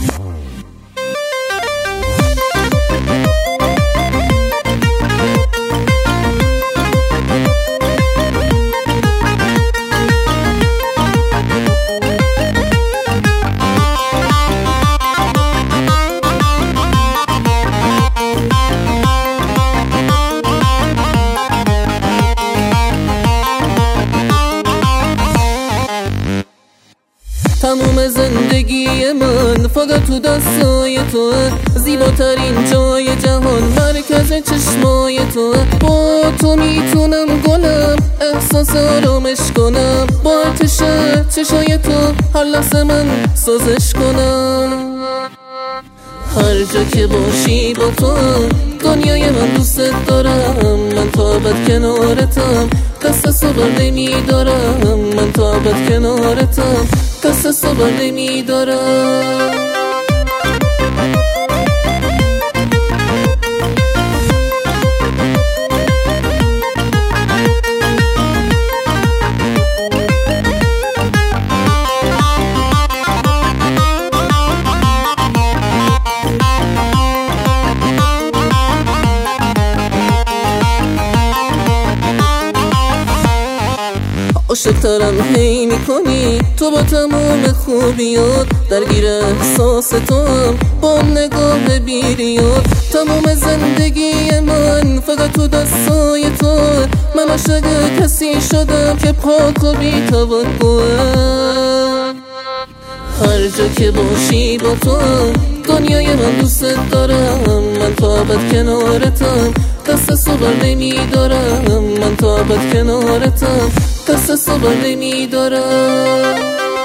تموم زندگی من فقط تو دستای توه، زیباترین جای جهان مرکز چشمای توه. با تو میتونم گلم احساس آرامش کنم، با آتش چشای تو هر لحظه من سازش کنم. هر جا که باشی با تو دنیای من دوست دارم، من تا ابد کنارتم دست صبر نمیدارم، من تا ابد کنارتم دست صبر نمیدارم. عاشق‌ترم هی میکنی تو با تمام خوبیات، درگیر احساس تو هم با نگاه بیریات. تمام زندگی من فقط تو دستای تو، من عاشق کسی شدم که پاک و بی توقعه. هر جا که باشی با تو دنیای من دوست دارم، من تا ابد کنارتم دست صبر نمیدارم، من تا ابد کنارتم دست صبر نمیدارم.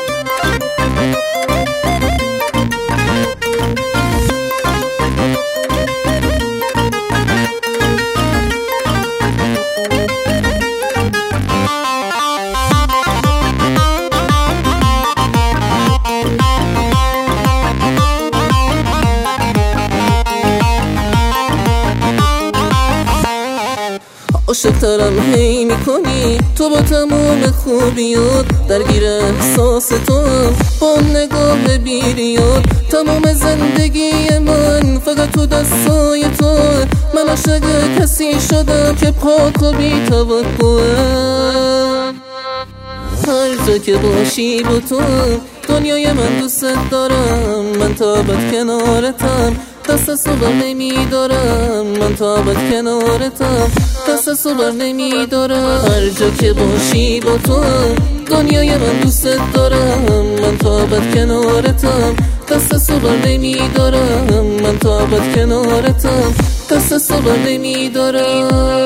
عاشق‌ترم هی میکنی تو با تمام خوبیات، درگیر احساس تو هم با نگاه بیریات. تمام زندگی من فقط تو دستای تو، من عاشق کسی شدم که پاک و بی توقعه. هر جا که باشی با تو دنیای من دوست دارم، من تا ابد کنارتم دست صبر نمیدارم، من تا ابد کنارتم دست صبر نمیدارم. هر جا که باشی با تو دنیای من دوست دارم، من تا ابد کنارتم دست صبر نمیدارم، من تا ابد کنارتم دست صبر نمیدارم.